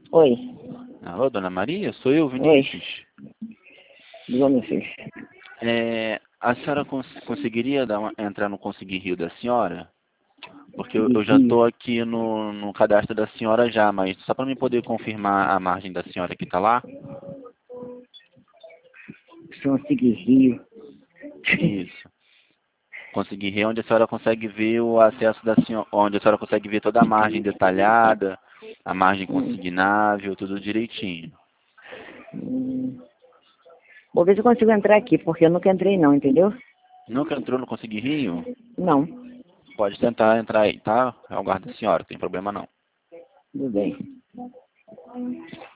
Oi, Alô, Dona Maria? Sou eu, oi, Vinícius. diga meu filho. A senhora conseguiria entrar no Conseguir Rio da senhora? Porque eu, De eu já Rio. estou aqui no cadastro da senhora já, mas só para mim poder confirmar a margem da senhora que está lá? Consegui Rio. Isso. Conseguir Rio, onde a senhora consegue ver o acesso da senhora, onde a senhora consegue ver toda a margem detalhada, a margem Hum, consignável, tudo direitinho. hum. Vou ver se eu consigo entrar aqui, porque eu nunca entrei não, entendeu? Nunca entrou no Conseguir Rio? Não, Pode tentar entrar aí, tá? Eu aguardo a senhora, não tem problema não. tudo bem.